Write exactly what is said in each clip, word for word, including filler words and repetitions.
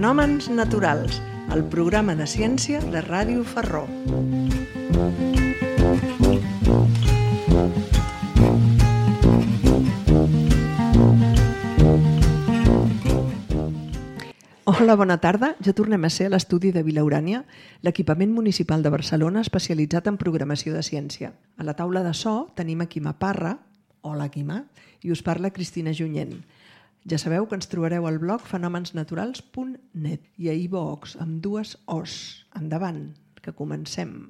Fenòmens naturals, el programa de ciència de Ràdio Ferró. Hola, bona tarda. Ja tornem a ser a l'estudi de Vila Urània, l'equipament municipal de Barcelona especialitzat en programació de ciència. A la taula de so tenim a Quimà Parra, hola Quimà, i us parla Cristina Junyent. Ja sabeu que ens trobareu al blog fenòmens naturals punt net i a iVoox amb dues Os. Endavant, que comencem.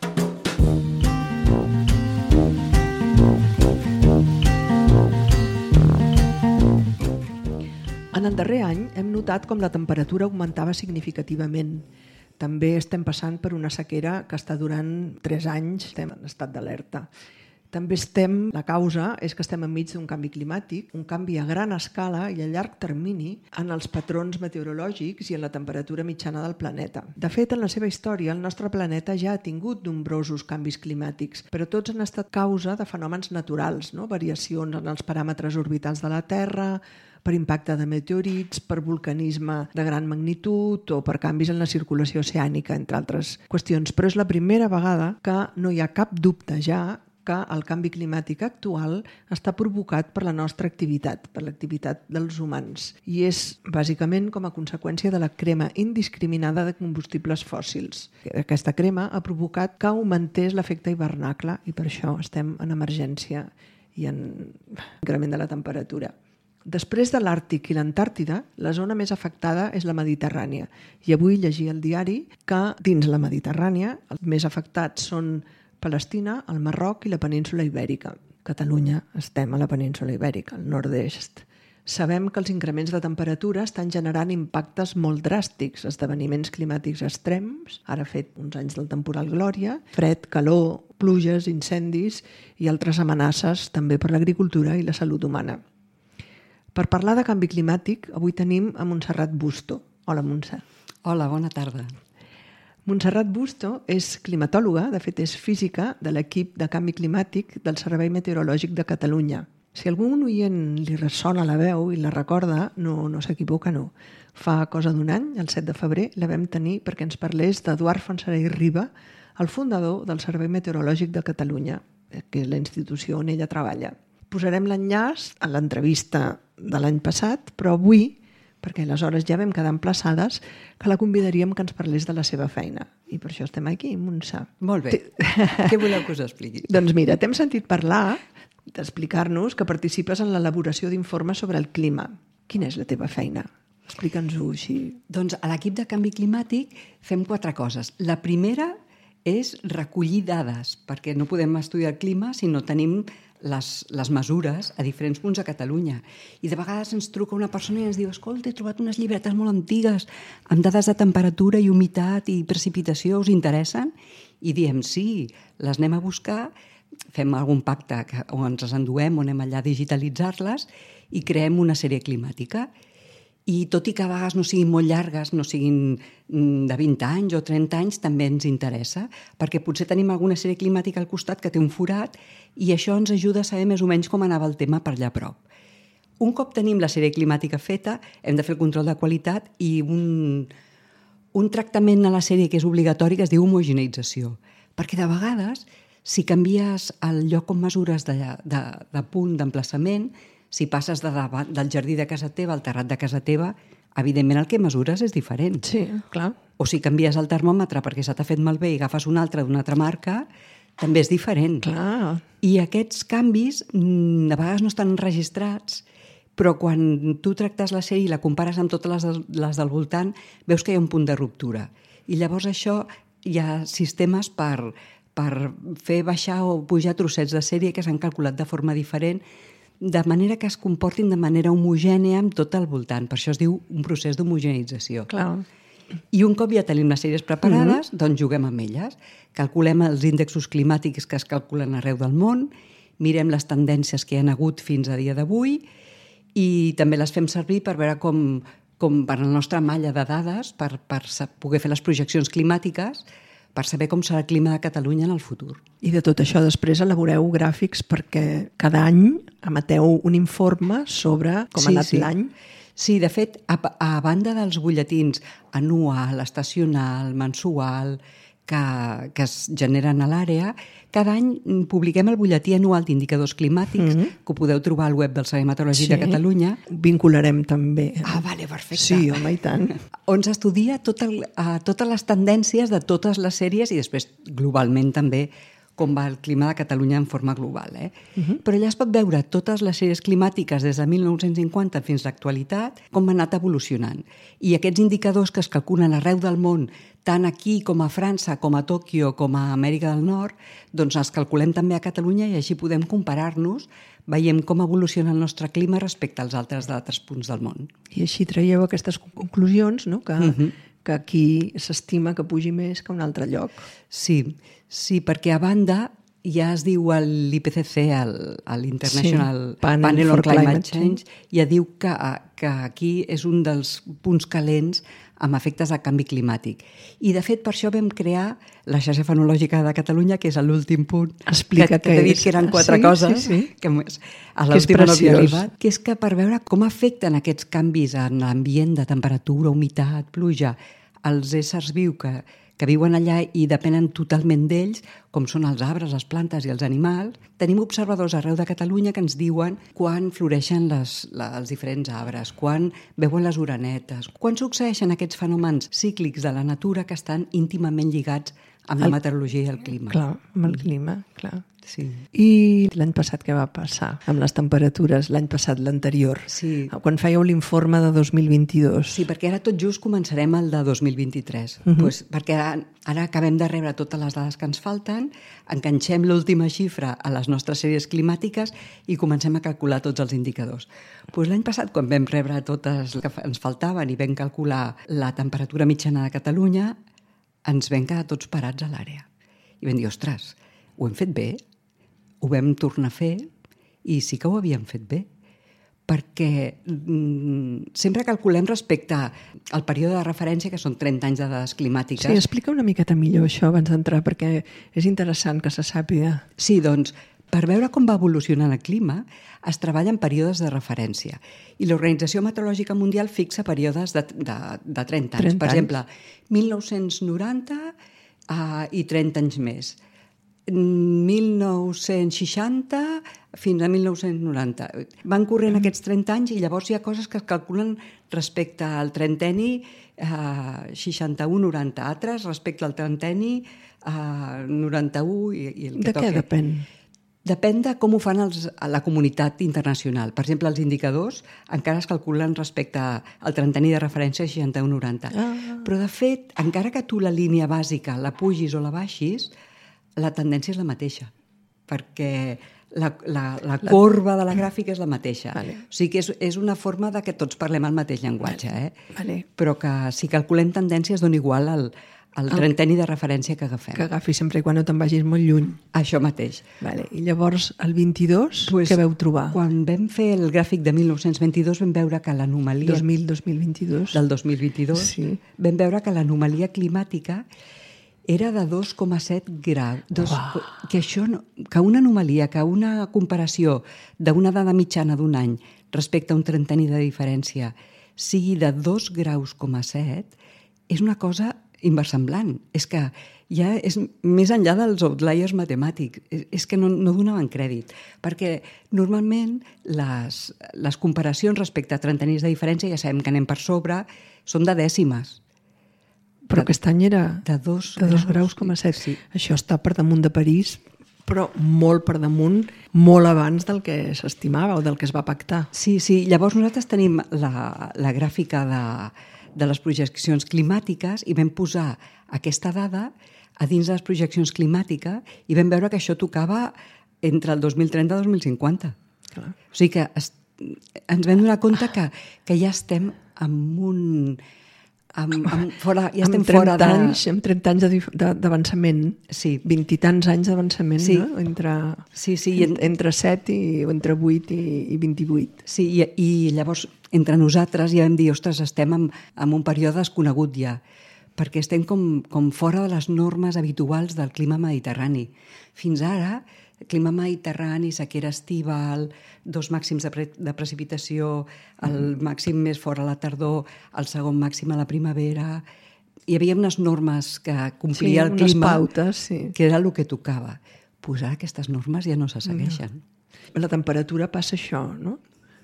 En el darrer any hem notat com la temperatura augmentava significativament. També estem passant per una sequera que està durant tres anys, estem en estat d'alerta. També estem, la causa és que estem enmig d'un canvi climàtic, un canvi a gran escala i a llarg termini en els patrons meteorològics i en la temperatura mitjana del planeta. De fet, en la seva història, el nostre planeta ja ha tingut nombrosos canvis climàtics, però tots han estat causa de fenòmens naturals, no? Variacions en els paràmetres orbitals de la Terra, per impacte de meteorits, per vulcanisme de gran magnitud o per canvis en la circulació oceànica, entre altres qüestions. Però és la primera vegada que no hi ha cap dubte ja que el canvi climàtic actual està provocat per la nostra activitat, per l'activitat dels humans. I és bàsicament com a conseqüència de la crema indiscriminada de combustibles fòssils. Aquesta crema ha provocat que augmentés l'efecte hivernacle i per això estem en emergència i en increment de la temperatura. Després de l'Àrtic i l'Antàrtida, la zona més afectada és la Mediterrània. I avui llegia al diari que dins la Mediterrània els més afectats són Palestina, el Marroc i la península Ibèrica. Catalunya estem a la península Ibèrica, al nord-est. Sabem que els increments de temperatura estan generant impactes molt dràstics, esdeveniments climàtics extrems, ara ha fet uns anys del temporal Glòria, fred, calor, pluges, incendis i altres amenaces també per l'agricultura i la salut humana. Per parlar de canvi climàtic, avui tenim a Montserrat Busto. Hola, Montse. Hola, bona tarda. Montserrat Busto és climatòloga, de fet és física de l'equip de canvi climàtic del Servei Meteorològic de Catalunya. Si algun oient li ressona la veu i la recorda, no, no s'equivoca, no. Fa cosa d'un any, el set de febrer, la vam tenir perquè ens parlés d'Eduard Fontserè i Riba, el fundador del Servei Meteorològic de Catalunya, que és la institució on ella treballa. Posarem l'enllaç a l'entrevista de l'any passat, però avui, perquè aleshores ja vam quedar emplaçades, que la convidaríem que ens parlés de la seva feina. I per això estem aquí, Montse. Molt bé. Què voleu que us expliqui? Doncs mira, t'hem sentit parlar, d'explicar-nos que participes en l'elaboració d'informes sobre el clima. Quina és la teva feina? Explica'ns-ho així. Doncs a l'equip de canvi climàtic fem quatre coses. La primera és recollir dades, perquè no podem estudiar el clima si no tenim les, les mesures a diferents punts de Catalunya. I de vegades ens truca una persona i ens diu: escolta, he trobat unes llibretes molt antigues amb dades de temperatura i humitat i precipitació, us interessen? I diem sí, les anem a buscar, fem algun pacte on ens les enduem, on anem allà a digitalitzar-les i creem una sèrie climàtica. I tot i que a vegades no siguin molt llargues, no siguin de vint anys o trenta anys, també ens interessa, perquè potser tenim alguna sèrie climàtica al costat que té un forat i això ens ajuda a saber més o menys com anava el tema per allà a prop. Un cop tenim la sèrie climàtica feta, hem de fer el control de qualitat i un, un tractament a la sèrie que és obligatori que es diu homogeneïtzació, perquè de vegades, si canvies el lloc on mesures de, de, de punt d'emplaçament, si passes de davant, del jardí de casa teva al terrat de casa teva, evidentment el que mesures és diferent. Sí, clar. O si canvies el termòmetre perquè se t'ha fet malbé i agafes un altre d'una altra marca, també és diferent. Clar. I aquests canvis de vegades no estan registrats, però quan tu tractes la sèrie i la compares amb totes les, les del voltant, veus que hi ha un punt de ruptura. I llavors això hi ha sistemes per, per fer baixar o pujar trossets de sèrie que s'han calculat de forma diferent, de manera que es comportin de manera homogènia amb tot al voltant. Per això es diu un procés d'homogeneïtzació. Clar. I un cop ja tenim les sèries preparades, mm-hmm. doncs juguem amb elles. Calculem els índexs climàtics que es calculen arreu del món, mirem les tendències que hi ha hagut fins a dia d'avui i també les fem servir per veure com, com per la nostra malla de dades, per, per poder fer les projeccions climàtiques, per saber com serà el clima de Catalunya en el futur. I de tot això després elaboreu gràfics perquè cada any emeteu un informe sobre com sí, ha anat sí. l'any. Sí, de fet, a, a banda dels butlletins anual, estacional, mensual, que, que es generen a l'àrea, cada any publiquem el butlletí anual d'indicadors climàtics, mm-hmm. que ho podeu trobar al web del Servei Meteorològic sí. de Catalunya. Vincularem també. Ah, vale, perfecte. Sí, home, i tant. On s'estudia tot el, uh, totes les tendències de totes les sèries i després globalment també com va el clima de Catalunya en forma global. Eh? Uh-huh. Però allà es pot veure totes les sèries climàtiques des de mil nou-cents cinquanta fins a l'actualitat, com ha anat evolucionant. I aquests indicadors que es calculen arreu del món, tant aquí com a França, com a Tòquio, com a Amèrica del Nord, doncs els calculem també a Catalunya i així podem comparar-nos, veiem com evoluciona el nostre clima respecte als altres d'altres punts del món. I així traieu aquestes conclusions, no? que, uh-huh. que aquí s'estima que pugi més que un altre lloc. Sí, sí, perquè a banda ja es diu l'I P C C, l'International sí, Panel, Panel on Climate, Climate Change, ja diu que, que aquí és un dels punts calents amb efectes del canvi climàtic. I, de fet, per això vam crear la xarxa fenològica de Catalunya, que és l'últim punt. Explica que, que t'he dit que eren quatre sí, coses, sí, sí. que a l'última no havia arribat, que és que per veure com afecten aquests canvis en l'ambient de temperatura, humitat, pluja, els éssers vius que, que viuen allà i depenen totalment d'ells, com són els arbres, les plantes i els animals. Tenim observadors arreu de Catalunya que ens diuen quan floreixen les, les, els diferents arbres, quan veuen les orenetes, quan succeeixen aquests fenòmens cíclics de la natura que estan íntimament lligats amb la meteorologia i el clima. Clar, amb el clima, clar. Sí. I l'any passat què va passar amb les temperatures? L'any passat, l'anterior. Sí. Quan fèieu l'informe de dos mil vint-i-dos. Sí, perquè ara tot just començarem el de dos mil vint-i-tres. Uh-huh. pues, perquè ara, ara acabem de rebre totes les dades que ens falten, enganxem l'última xifra a les nostres sèries climàtiques i comencem a calcular tots els indicadors. Pues l'any passat, quan vam rebre totes que ens faltaven i vam calcular la temperatura mitjana de Catalunya, ens vam quedar tots parats a l'àrea. I vam dir, ostres, ho hem fet bé? Ho vam tornar a fer i sí que ho havíem fet bé, perquè mm, sempre calculem respecte al període de referència, que són trenta anys de dades climàtiques. Sí, explica una miqueta millor això abans d'entrar, perquè és interessant que se sàpiga. Sí, doncs, per veure com va evolucionant el clima, es treballa en períodes de referència. I l'Organització Meteorològica Mundial fixa períodes de, de, de trenta anys. trenta per exemple, mil nou-cents noranta uh, i trenta anys més. mil nou-cents seixanta fins a mil nou-cents noranta. Van corrent aquests trenta anys i llavors hi ha coses que es calculen respecte al trenteni eh, seixanta-u noranta, altres respecte al trenteni eh, noranta-u i, i el que de toqui. què depèn? Depèn de com ho fan els, a la comunitat internacional. Per exemple, els indicadors encara es calculen respecte al trenteni de referència seixanta-u noranta. Ah. Però, de fet, encara que tu la línia bàsica la pugis o la baixis, la tendència és la mateixa, perquè la, la, la corba de la gràfica és la mateixa. Vale. O sigui que és, és una forma de que tots parlem el mateix llenguatge, vale. eh? Vale. Però que si calculem tendències dona igual al, al trenteni de referència que agafem. Que agafi sempre i quan no te'n vagis molt lluny. Això mateix. Vale. I llavors, el vint-i-dos, pues, què veu trobar? Quan vam fer el gràfic de mil nou-cents vint-i-dos vam veure que l'anomalia... dos mil, dos mil vint-i-dos. Del dos mil vint-i-dos. Sí. Vam veure que l'anomalia climàtica era de dos coma set graus. Dos, wow. Que això no, que una anomalia, que una comparació d'una dada mitjana d'un any respecte a un trenteni de diferència sigui de dos graus coma set, és una cosa inversemblant. És que ja és més enllà dels outliers matemàtics. És, és que no, no donaven crèdit. Perquè normalment les, les comparacions respecte a trentenis de diferència, ja sabem que anem per sobre, són de dècimes. Però aquest any era de dos, de dos graus coma set. Sí. Això està per damunt de París, però molt per damunt, molt abans del que s'estimava o del que es va pactar. Sí, sí. Llavors nosaltres tenim la, la gràfica de, de les projeccions climàtiques i vam posar aquesta dada a dins de les projeccions climàtiques i vam veure que això tocava entre el dos mil trenta i el dos mil cinquanta. Clar. O sigui que es, ens vam donar compte que, que ja estem en un... Amb, amb fora, ja estem fora de... Anys, amb trenta anys d'avançament. Sí. vint i tants anys d'avançament, sí. no? Entre, sí, sí, en, entre set i, o entre vuit i, i vint-i-vuit. Sí, i, i llavors entre nosaltres ja vam dir, ostres, estem en, en un període desconegut ja, perquè estem com, com fora de les normes habituals del clima mediterrani. Fins ara clima mediterrani, sequera estival, dos màxims de, pre de precipitació, el màxim més fort a la tardor, el segon màxim a la primavera. Hi havia unes normes que complia sí, el clima, pautes, sí. que era el que tocava. Pues ara aquestes normes ja no se segueixen. No. La temperatura passa això, no?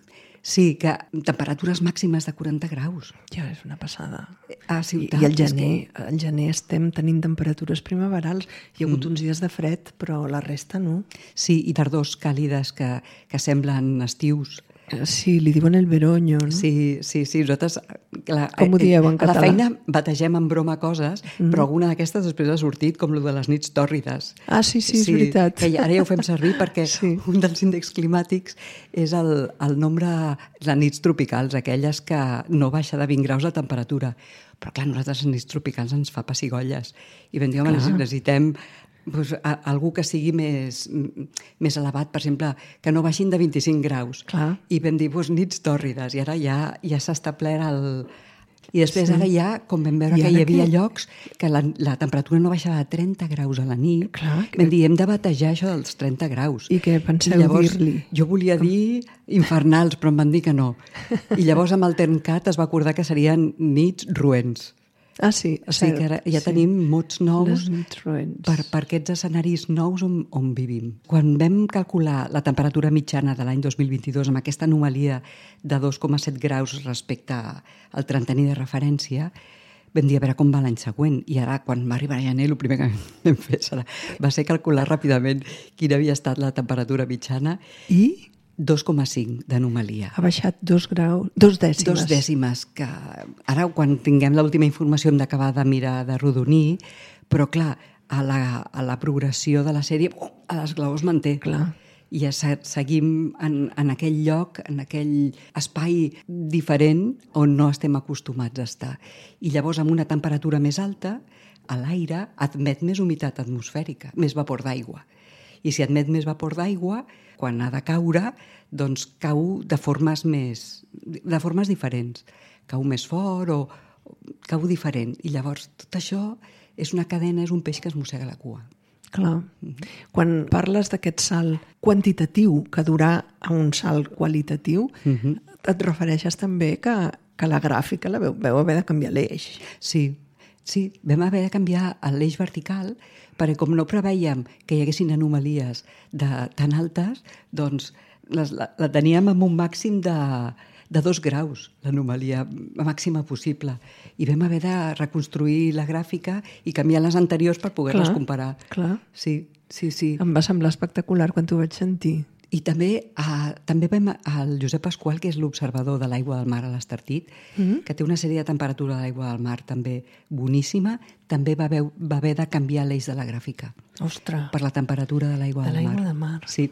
Sí, que temperatures màximes de quaranta graus. Ja, és una passada. A ciutat. I al gener, que... al gener estem tenint temperatures primaverals. Hi ha hagut mm. uns dies de fred, però la resta no. Sí, i tardors càlides que, que semblen estius. Sí, li diuen el veroño, no? Sí, sí, sí. Nosaltres, la, com ho dieu en català? A la feina bategem en broma coses, mm. però alguna d'aquestes després ha sortit, com el de les nits tòrrides. Ah, sí, sí, és sí, veritat. Que ara ja ho fem servir perquè sí. un dels índexs climàtics és el, el nombre de nits tropicals, aquelles que no baixa de vint graus la temperatura. Però clar, nosaltres les nits tropicals ens fa pessigolles. I vam dir, home, necessitem... Pues, a, algú que sigui més, més elevat, per exemple, que no baixin de vint-i-cinc graus. Clar. I vam dir, pues, nits tòrrides, i ara ja, ja s'ha establert el... I després sí. ara ja, com vam veure que hi havia que... llocs que la, la temperatura no baixava de trenta graus a la nit, Clar, que... vam dir, hem de batejar això dels trenta graus. I què penseu dir-li? Jo volia com... dir infernals, però em van dir que no. I llavors amb el Termcat es va acordar que serien nits roents. Ah, sí, o sigui que ara ja sí. tenim mots nous per, per aquests escenaris nous on, on vivim. Quan vam calcular la temperatura mitjana de l'any dos mil vint-i-dos amb aquesta anomalia de dos coma set graus respecte al trentení de referència, vam dir a veure com va l'any següent. I ara, quan va arribar a gener, el primer que vam fer serà, va ser calcular ràpidament quina havia estat la temperatura mitjana. I... dos coma cinc d'anomalia. Ha baixat dos graus, dos dècimes. Dos dècimes, que ara quan tinguem l'última informació hem d'acabar de mirar de rodonir, però clar, a la, a la progressió de la sèrie, oh, a l'esglaó es manté. Clar. I ja seguim en, en aquell lloc, en aquell espai diferent on no estem acostumats a estar. I llavors amb una temperatura més alta, l'aire admet més humitat atmosfèrica, més vapor d'aigua. I si admet més vapor d'aigua, quan ha de caure, doncs cau de formes més, de formes diferents. Cau més fort o, o cau diferent. I llavors tot això és una cadena, és un peix que es mossega la cua. Clar. Mm-hmm. Quan parles d'aquest salt quantitatiu que durà a un salt qualitatiu, mm-hmm. et refereixes també que, que la gràfica la veu, veu haver de canviar l'eix. Sí, sí, vam haver de canviar l'eix vertical perquè com no preveiem que hi haguessin anomalies de, tan altes, doncs les, la, la teníem amb un màxim de, de dos graus, l'anomalia màxima possible. I vam haver de reconstruir la gràfica i canviar les anteriors per poder-les comparar. Clar. Sí, sí, sí. Em va semblar espectacular quan t'ho vaig sentir. I també, eh, també vam al Josep Pasqual, que és l'observador de l'aigua del mar a l'Estartit, mm-hmm. que té una sèrie de temperatura de l'aigua del mar també boníssima, també va haver, va haver de canviar l'eix de la gràfica. Ostres! Per la temperatura de l'aigua de del mar. De l'aigua del mar. Sí.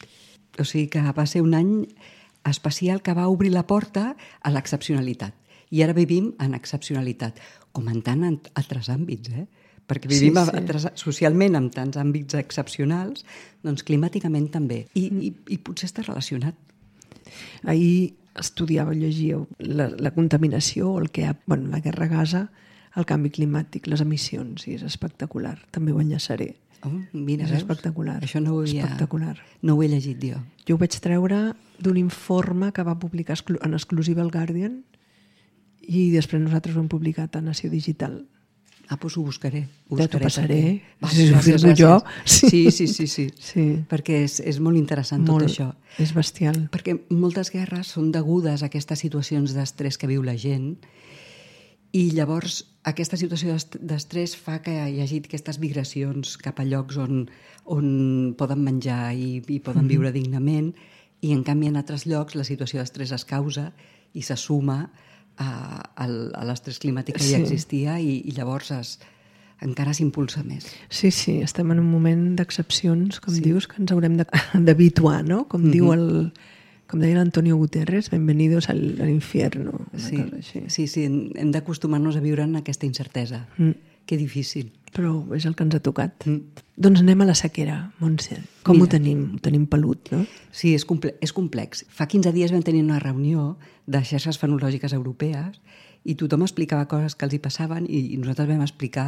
O sigui que va ser un any especial que va obrir la porta a l'excepcionalitat. I ara vivim en excepcionalitat, com en tant en altres àmbits, eh? Perquè vivim sí, sí. A, socialment en tants àmbits excepcionals, doncs climàticament també. I, i, i potser està relacionat. Ahir estudiava, llegia la, la contaminació, el que ha, bueno, la guerra a Gaza, el canvi climàtic, les emissions, i és espectacular. També ho enllaçaré. Oh, mira, és veus? Espectacular. Això no ho, havia... espectacular. No ho he llegit jo. Jo ho vaig treure d'un informe que va publicar en exclusiva el Guardian i després nosaltres ho hem publicat a Nació Digital. Ah, doncs ho buscaré. Ho ja t'ho passaré. Va, sí, gràcies, gràcies. Jo. Sí, sí, sí, sí. sí. Perquè és, és molt interessant molt, tot això. És bestial. Perquè moltes guerres són degudes a aquestes situacions d'estrès que viu la gent i llavors aquesta situació d'estrès fa que hi hagi aquestes migracions cap a llocs on, on poden menjar i, i poden mm-hmm. viure dignament i en canvi en altres llocs la situació d'estrès es causa i se suma a, a l'estrès climàtic que sí. ja existia i, i llavors es, encara s'impulsa més. Sí, sí, estem en un moment d'excepcions, com sí. dius, que ens haurem d'habituar, no? Com mm-hmm. diu el... Com deia l'Antonio Guterres, bienvenidos al, al infierno. Sí, sí, sí, hem d'acostumar-nos a viure en aquesta incertesa. Mm. Que difícil. Però és el que ens ha tocat. Mm. Doncs anem a la sequera, Montse. Com Mira. ho tenim? Ho tenim pelut, no? Sí, és, comple és complex. Fa quinze dies vam tenir una reunió de xarxes fenològiques europees i tothom explicava coses que els hi passaven i, i nosaltres vam explicar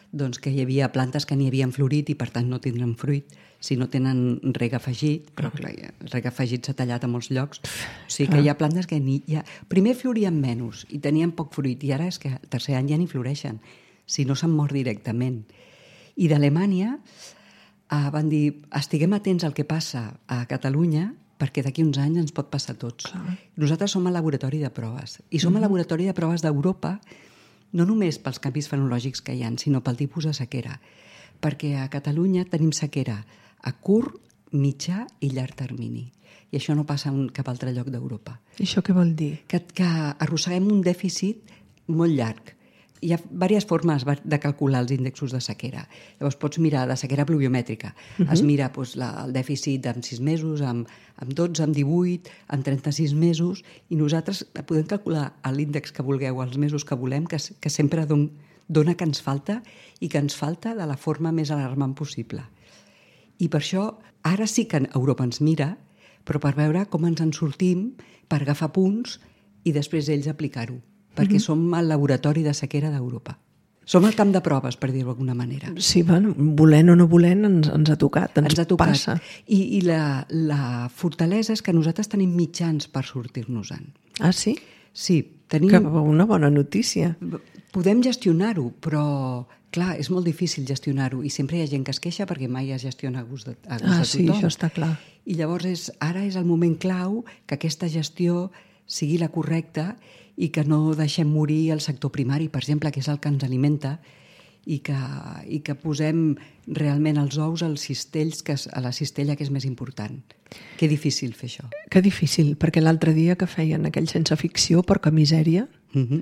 doncs, que hi havia plantes que n'hi havien florit i per tant no tindran fruit si no tenen reg afegit, però clar, el reg afegit s'ha tallat a molts llocs. O sigui que hi ha plantes que ni, ja, primer florien menys i tenien poc fruit i ara és que el tercer any ja ni floreixen, si no se'n mor directament. I d'Alemanya eh, van dir, estiguem atents al que passa a Catalunya perquè d'aquí uns anys ens pot passar a tots. Clar. Nosaltres som el laboratori de proves i som mm-hmm. el laboratori de proves d'Europa no només pels canvis fenològics que hi ha, sinó pel tipus de sequera. Perquè a Catalunya tenim sequera a curt, mitjà i llarg termini. I això no passa en cap altre lloc d'Europa. I això què vol dir? Que, que arrosseguem un dèficit molt llarg. Hi ha diverses formes de calcular els índexs de sequera. Llavors pots mirar de sequera pluviomètrica. Uh-huh. Es mira doncs, la, el dèficit en sis mesos, amb, amb dotze, amb divuit, amb trenta-sis mesos, i nosaltres podem calcular l'índex que vulgueu, els mesos que volem, que, que sempre don, dona que ens falta i que ens falta de la forma més alarmant possible. I per això ara sí que Europa ens mira, però per veure com ens en sortim, per agafar punts i després ells aplicar-ho. Perquè mm-hmm. som el laboratori de sequera d'Europa. Som el camp de proves, per dir-ho d'alguna manera. Sí, bueno, volent o no volent ens, ens ha tocat, ens, ens ha tocat. Passa. I, i la, la fortalesa és que nosaltres tenim mitjans per sortir-nos-en. Ah, sí? Sí. Tenim... Que una bona notícia. Podem gestionar-ho, però clar, és molt difícil gestionar-ho i sempre hi ha gent que es queixa perquè mai es gestiona a gust de, a gust ah, de tothom. Sí, això està clar. I llavors és, ara és el moment clau que aquesta gestió sigui la correcta i que no deixem morir el sector primari, per exemple, que és el que ens alimenta, i que, i que posem realment els ous als cistells, que és, a la cistella que és més important. Que difícil fer això. Que difícil, perquè l'altre dia que feien aquell sense ficció, Porca misèria, mm-hmm.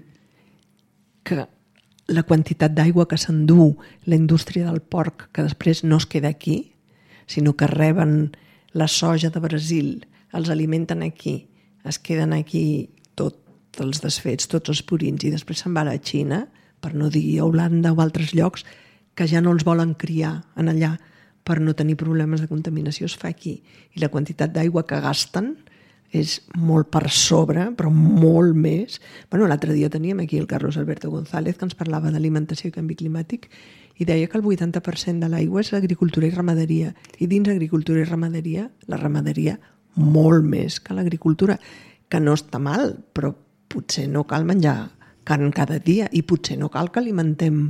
que la quantitat d'aigua que s'endú la indústria del porc, que després no es queda aquí, sinó que reben la soja de Brasil, els alimenten aquí, es queden aquí tot els desfets, tots els purins, i després se'n va a la Xina, per no dir a Holanda o altres llocs, que ja no els volen criar en allà per no tenir problemes de contaminació, es fa aquí. I la quantitat d'aigua que gasten és molt per sobre, però molt més. Bueno, l'altre dia teníem aquí el Carlos Alberto González, que ens parlava d'alimentació i canvi climàtic, i deia que el vuitanta per cent de l'aigua és agricultura i ramaderia. I dins agricultura i ramaderia, la ramaderia molt més que l'agricultura, que no està mal, però potser no cal menjar carn cada dia i potser no cal que alimentem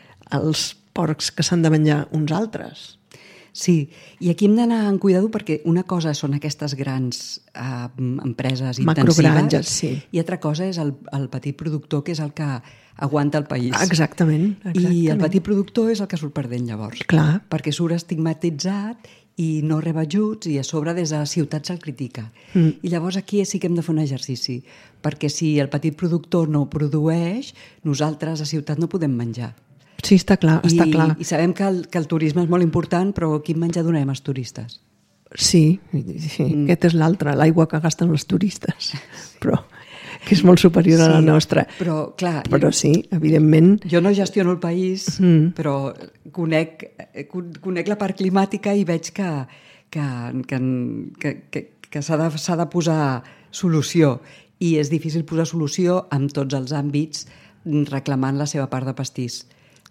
els porcs que s'han de menjar uns altres. Sí, i aquí hem d'anar en cuidado perquè una cosa són aquestes grans eh, empreses intensives sí. i altra cosa és el, el petit productor, que és el que aguanta el país. Exactament, exactament. I el petit productor és el que surt perdent llavors. Clar. Perquè surt estigmatitzat i no rep ajuts i a sobre des de la ciutat se'l critica. Mm. I llavors aquí sí que hem de fer un exercici, perquè si el petit productor no produeix, nosaltres a ciutat no podem menjar. Sí, està clar, I, està clar. I sabem que el, que el turisme és molt important, però quin menjar donem als turistes? Sí, sí mm. aquest és l'altre, l'aigua que gasten els turistes, però que és molt superior sí, a la nostra. Però, clar, però sí, evidentment... Jo no gestiono el país, mm. però conec, conec la part climàtica i veig que, que, que, que, que, que s'ha de, s'ha de posar solució. I és difícil posar solució en tots els àmbits reclamant la seva part de pastís.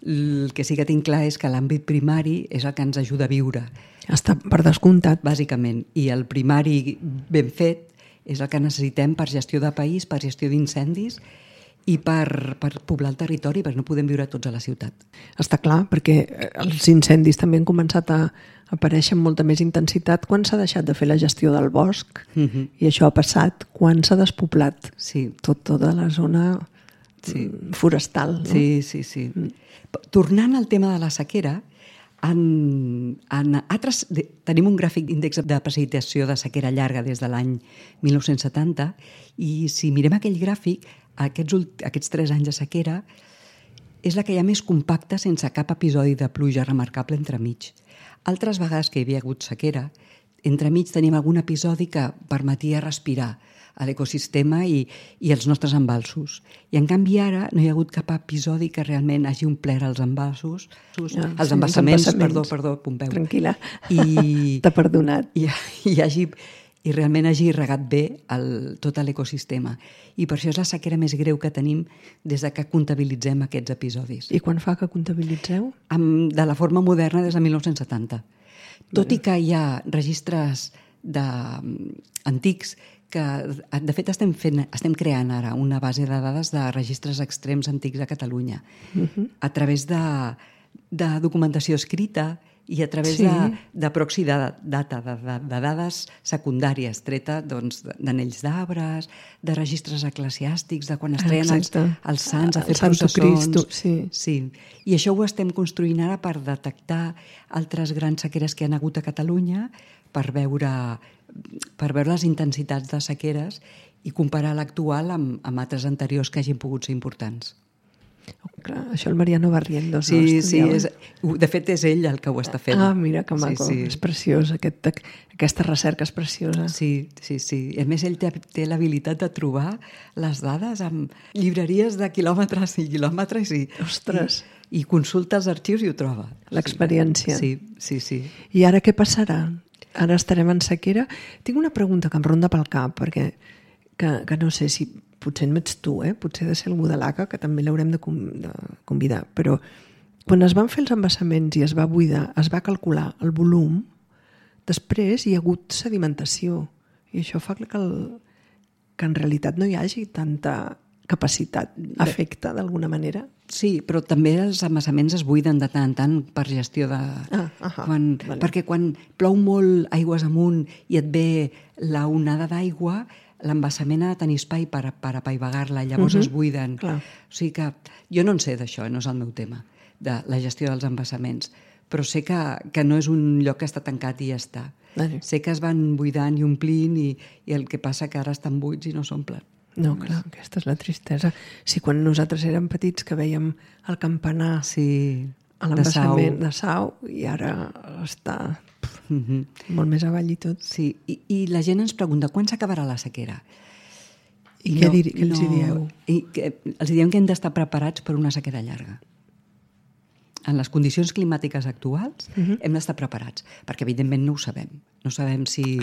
El que sí que tinc clar és que l'àmbit primari és el que ens ajuda a viure. Està per descomptat. Bàsicament. I el primari ben fet és el que necessitem per gestió de país, per gestió d'incendis i per, per poblar el territori, perquè no podem viure tots a la ciutat. Està clar, perquè els incendis també han començat a aparèixer amb molta més intensitat quan s'ha deixat de fer la gestió del bosc, mm-hmm. i això ha passat quan s'ha despoblat sí. tot, tota la zona sí. forestal. No? Sí, sí, sí. Mm. Tornant al tema de la sequera, En, en altres, de, tenim un gràfic d'índex de precipitació de sequera llarga des de l'any mil nou-cents setanta i si mirem aquell gràfic, aquests, aquests tres anys de sequera és la que hi ha més compacta sense cap episodi de pluja remarcable entremig. Altres vegades que hi havia hagut sequera, entremig tenim algun episodi que permetia respirar a l'ecosistema i, i els nostres embalsos. I en canvi ara no hi ha hagut cap episodi que realment hagi omplert els embalsos, ja, els sí, embassaments, embassaments, perdó, perdó, Pompeu. Tranquil·la, I, t'ha perdonat. I, i hagi, i realment hagi regat bé el, tot l'ecosistema. I per això és la sequera més greu que tenim des de que comptabilitzem aquests episodis. I quan fa que comptabilitzeu? Amb, de la forma moderna des de mil nou-cents setanta. Tot i que hi ha registres de, antics que, de fet, estem, fent, estem creant ara una base de dades de registres extrems antics a Catalunya, uh-huh. a través de, de documentació escrita i a través sí. de, de proxy de data, de, de, de dades secundàries, treta doncs, d'anells d'arbres, de registres eclesiàstics, de quan es treien els, els sants a fer processons. Sí. Sí. I això ho estem construint ara per detectar altres grans sequeres que han hagut a Catalunya, per veure, per veure les intensitats de sequeres i comparar l'actual amb, amb altres anteriors que hagin pogut ser importants. Oh, clar, això el Mariano Barrientos. Sí, no? sí, és, de fet és ell el que ho està fent. Ah, mira que maco, sí, sí. És preciós, aquest, aquesta recerca és preciosa. Sí, sí, sí. A més, ell té, té l'habilitat de trobar les dades amb llibreries de quilòmetres i quilòmetres i, Ostres. i, i consulta els arxius i ho troba. L'experiència. Sí, sí, sí. I ara què passarà? Ara estarem en sequera. Tinc una pregunta que em ronda pel cap, perquè que, que no sé si potser no ets tu, eh? Potser ha de ser algú de l'A C A, que també l'haurem de, de convidar, però quan es van fer els embassaments i es va buidar, es va calcular el volum, després hi ha hagut sedimentació i això fa que, el, que en realitat no hi hagi tanta capacitat, afecta d'alguna manera. Sí, però també els embassaments es buiden de tant en tant per gestió de... Ah, aha, quan, vale. Perquè quan plou molt aigües amunt i et ve la onada d'aigua, l'embassament ha de tenir espai per, per apaivagar-la, llavors uh-huh. es buiden. Clar. O sigui que jo no en sé d'això, no és el meu tema, de la gestió dels embassaments, però sé que, que no és un lloc que està tancat i ja està. Vale. Sé que es van buidant i omplint i, i el que passa que ara estan buits i no s'omplen. No, clar, aquesta és la tristesa. Si quan nosaltres érem petits que veiem el campanar sí, a l'embassament de Sau i ara està mm-hmm. molt més avall i tot. Sí, i, i la gent ens pregunta quan s'acabarà la sequera? I, I què, no, dir, què els no, dieu? I que, els diem que hem d'estar preparats per una sequera llarga. En les condicions climàtiques actuals uh-huh. hem d'estar preparats, perquè evidentment no ho sabem. No sabem si,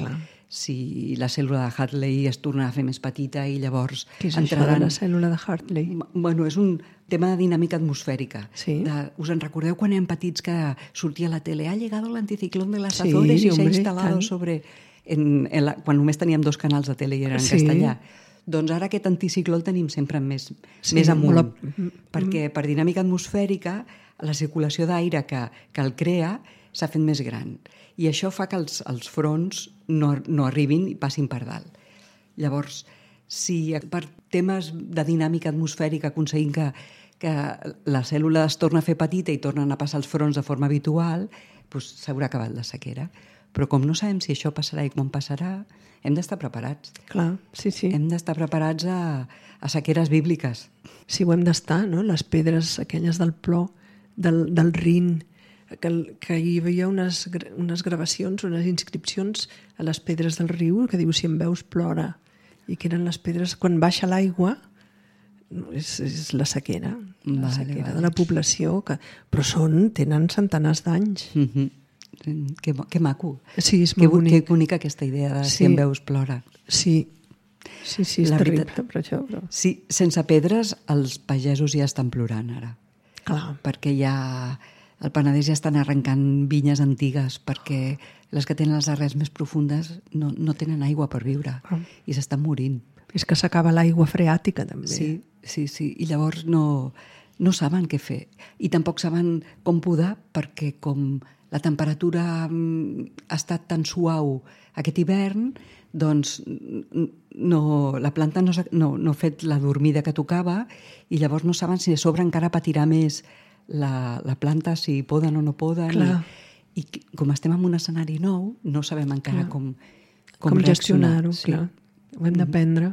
si la cèl·lula de Hartley es torna a fer més petita i llavors... Què és entraran... això de la cèl·lula de Hartley? Bueno, és un tema de dinàmica atmosfèrica. Sí. De, us en recordeu quan érem petits que sortia a la tele ha llegado l'anticiclón de las Azores sí, i s'ha instal·lado sobre... En, en la, quan només teníem dos canals de tele i eren en sí. castellà. Doncs ara aquest anticicló el tenim sempre més, sí, més amunt, molt... perquè per dinàmica atmosfèrica la circulació d'aire que, que el crea s'ha fet més gran. I això fa que els, els fronts no, no arribin i passin per dalt. Llavors, si per temes de dinàmica atmosfèrica aconseguim que, que la cèl·lula es torna a fer petita i tornen a passar els fronts de forma habitual, doncs s'haurà acabat la sequera. Però com no sabem si això passarà i quan passarà, hem d'estar preparats. Clar, sí, sí. Hem d'estar preparats a, a sequeres bíbliques. Sí, ho hem d'estar, no? Les pedres aquelles del plor, del, del Rin, que, que hi havia unes, unes gravacions, unes inscripcions a les pedres del riu que diu si em veus plora, i que eren les pedres quan baixa l'aigua, és, és la sequera, la vale, sequera vale. de la població, que, però són, tenen centenars d'anys. Mm-hmm. Que, que maco. Sí, és molt que, bonic. Que bonica aquesta idea de sí. si em veus plora. Sí, sí, sí és la terrible veritat, per això. Però... Sí, sense pedres els pagesos ja estan plorant ara. Clar. Perquè ja al Penedès ja estan arrencant vinyes antigues perquè les que tenen les arrels més profundes no, no tenen aigua per viure ah. i s'estan morint. És que s'acaba l'aigua freàtica també. Sí, sí, sí. I llavors no, no saben què fer. I tampoc saben com podar perquè com la temperatura ha estat tan suau aquest hivern, doncs no, la planta no, no, no ha fet la dormida que tocava i llavors no saben si a sobre encara patirà més la, la planta, si poden o no poden. Clar. I, I com estem en un escenari nou, no sabem encara clar. com, com, com reaccionar. gestionar-ho. Sí. Ho hem d'aprendre.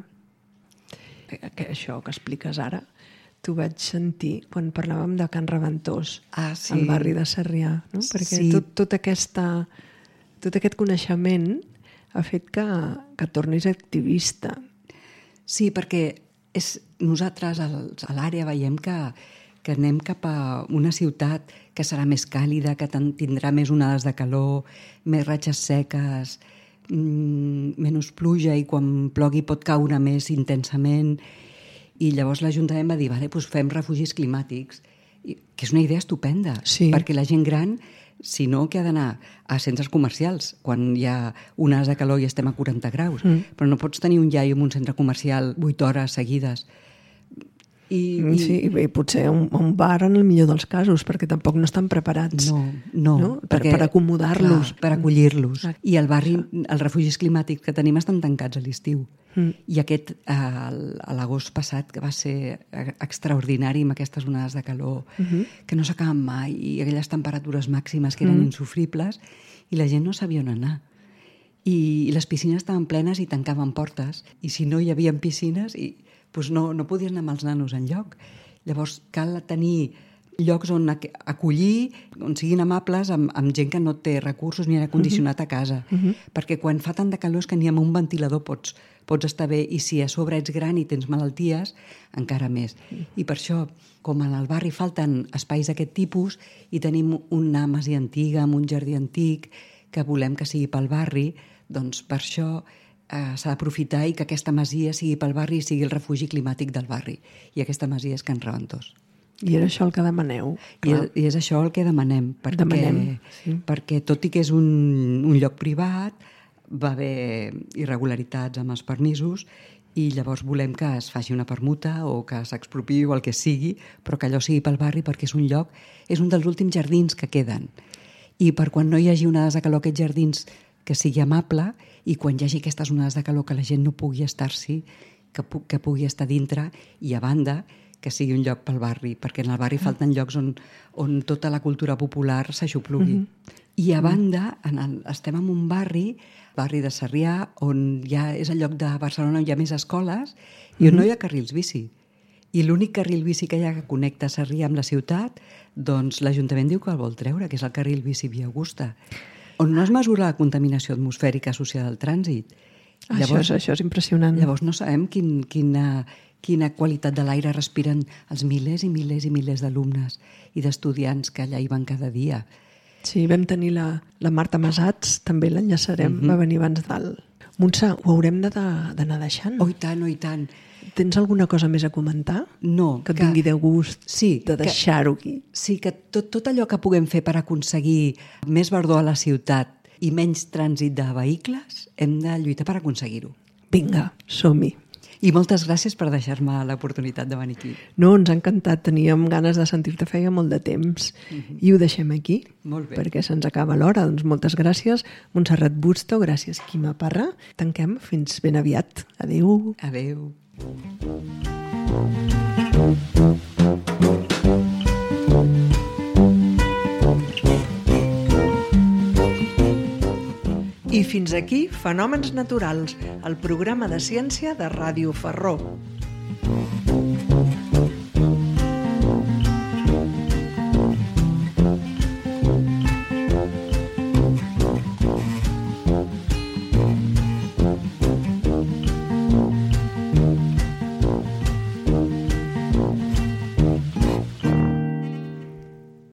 Que això que expliques ara t'ho vaig sentir quan parlàvem de Can Reventós, ah, sí. al barri de Sarrià, no? Perquè sí. tot, tot, aquesta, tot aquest coneixement ha fet que, que tornis activista. Sí, perquè és, nosaltres als, a l'àrea veiem que, que anem cap a una ciutat que serà més càlida, que tindrà més onades de calor, més ratxes seques, mm, menys pluja i quan plogui pot caure més intensament. I llavors l'Ajuntament va dir, vale, doncs fem refugis climàtics, I, que és una idea estupenda, sí. perquè la gent gran, si no, que ha d'anar a centres comercials, quan hi ha unes de calor i estem a quaranta graus, mm. però no pots tenir un iaio en un centre comercial vuit hores seguides. I, i... Sí, i potser un, un bar en el millor dels casos, perquè tampoc no estan preparats no, no, no? Per, perquè, per acomodar-los. Clar, per acollir-los. I el barri, els refugis climàtics que tenim estan tancats a l'estiu. Mm. I aquest, a l'agost passat, que va ser extraordinari amb aquestes onades de calor, mm-hmm. que no s'acaben mai, i aquelles temperatures màximes que eren mm. insufribles, i la gent no sabia on anar. I, i les piscines estaven plenes i tancaven portes, i si no hi havia piscines... I, doncs no, no podien anar amb els nanos enlloc. Llavors cal tenir llocs on acollir, on siguin amables amb, amb gent que no té recursos ni aire condicionat a casa. Uh-huh. Perquè quan fa tant de calor és que ni amb un ventilador pots, pots estar bé, i si a sobre ets gran i tens malalties, encara més. I per això, com en el barri falten espais d'aquest tipus i tenim una masia antiga amb un jardí antic que volem que sigui pel barri, doncs per això Uh, s'ha d'aprofitar i que aquesta masia sigui pel barri i sigui el refugi climàtic del barri. I aquesta masia és Can Reventós. I és això el que demaneu. I és, I és això el que demanem. Perquè, demanem, sí. Perquè tot i que és un, un lloc privat, va haver irregularitats amb els permisos i llavors volem que es faci una permuta o que s'expropiï o el que sigui, però que allò sigui pel barri perquè és un lloc, és un dels últims jardins que queden. I per quan no hi hagi onades de calor aquests jardins que sigui amable, i quan hi hagi aquestes onades de calor que la gent no pugui estar-s'hi, que, pu que pugui estar dintre, i a banda que sigui un lloc pel barri, perquè en el barri ah. falten llocs on, on tota la cultura popular s'aixoplugui. Mm-hmm. I a banda, en el, estem en un barri, barri de Sarrià, on ja és el lloc de Barcelona on hi ha més escoles i on mm-hmm. no hi ha carrils bici. I l'únic carril bici que hi ha que connecta Sarrià amb la ciutat, doncs l'Ajuntament diu que el vol treure, que és el carril bici Via Augusta, on no es mesura la contaminació atmosfèrica associada al trànsit. Llavors, això, això és impressionant. Llavors no sabem quin, quina, quina qualitat de l'aire respiren els milers i milers i milers d'alumnes i d'estudiants que allà hi van cada dia. Sí, vam tenir la, la Marta Masats, també l'enllaçarem, mm-hmm. va venir abans del... Montse, ho haurem d'anar deixant? Oh, i tant, oh, i tant. Tens alguna cosa més a comentar? No. Que et vingui de gust sí, de deixar-ho aquí? Sí, que tot, tot allò que puguem fer per aconseguir més verdor a la ciutat i menys trànsit de vehicles, hem de lluitar per aconseguir-ho. Vinga, som-hi. I moltes gràcies per deixar-me l'oportunitat de venir aquí. No, ens ha encantat. Teníem ganes de sentir-te feia molt de temps. Mm-hmm. I ho deixem aquí. Molt bé. Perquè se'ns acaba l'hora. Doncs moltes gràcies, Montserrat Busto. Gràcies, Quima Parra. Tanquem. Fins ben aviat. Adéu. Adéu. I fins aquí Fenòmens Naturals, el programa de ciència de Ràdio Ferró.